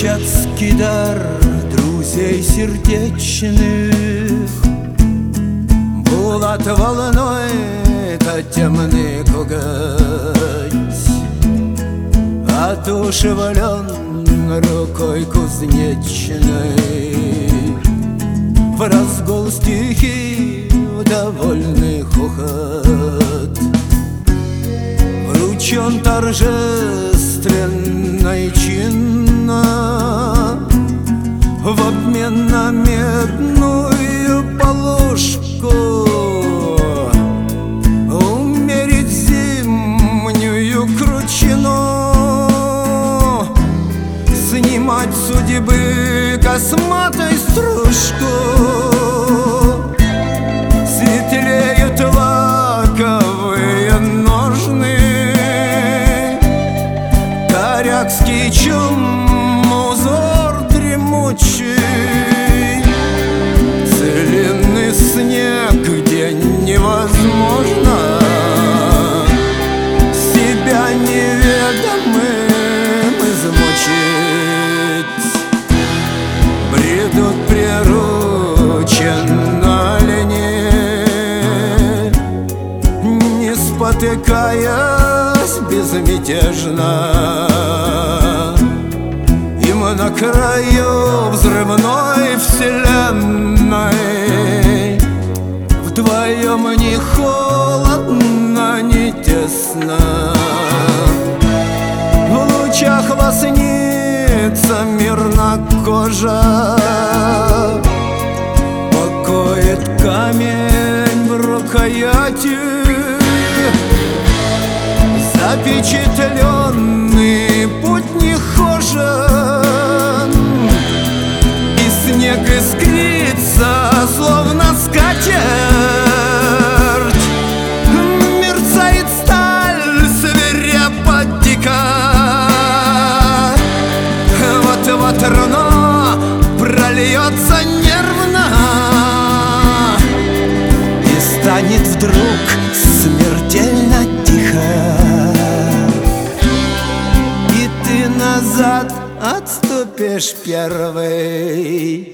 Камчатский дар друзей сердечных Булат волной та темный коготь одушевлен рукой кузнечной. В разгул стихий, в довольный хохот вручен торжественно и чинно в обмен на медную полушку умерить зимнюю кручину, снимать судьбы косматой стружку. Светлеют лаковые ножны, корякский чум узор дремучий, целинный снег, где невозможно себя неведомым измучить. Бредут прирученно лени, не спотыкаясь безмятежно. Им на краю взрывной вселенной вдвоем ни холодно, ни тесно. В лучах лоснится мирно кожа, покоит камень в рукояти, запечатленный путь нехожен, и снег искрится, словно скатерть. Мерцает сталь свирепо дико, вот-вот руно прольется нервно, и станет вдруг смертельно тихо, и ты назад отступишь первый.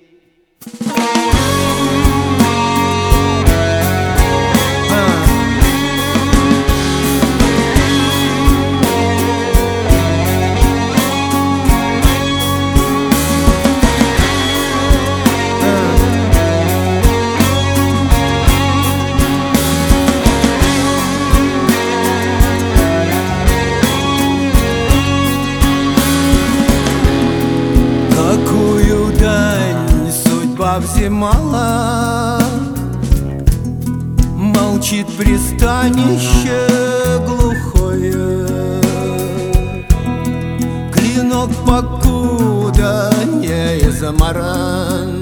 Какую дань судьба взимала, молчит пристанище глухое. Клинок покуда не измаран,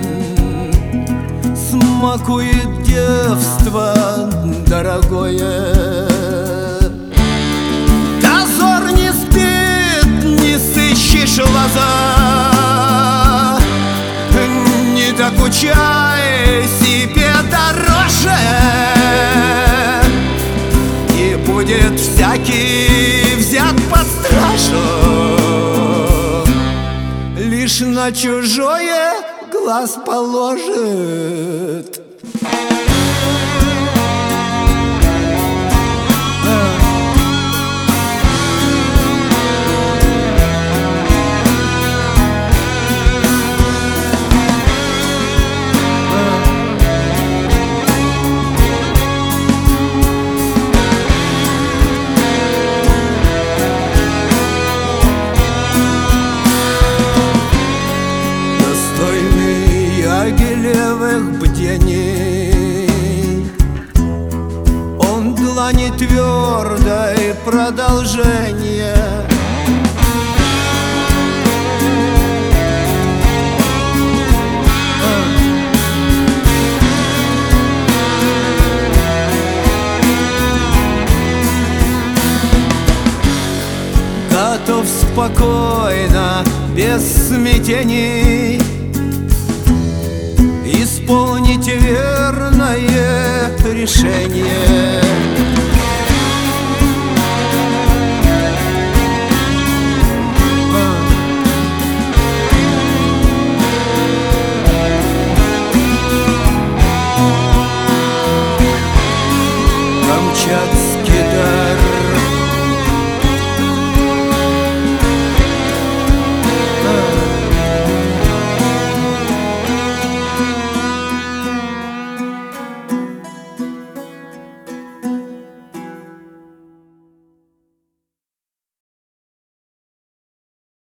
смакует девство дорогое. Дозор не спит, не сыщешь лоза, не докучай себе дороже, и будет всякий взят под стражу, лишь на чужое глаз положит. Агилевых бдений он длани твердой продолжение. Готов спокойно, без смятений исполнить верное решение.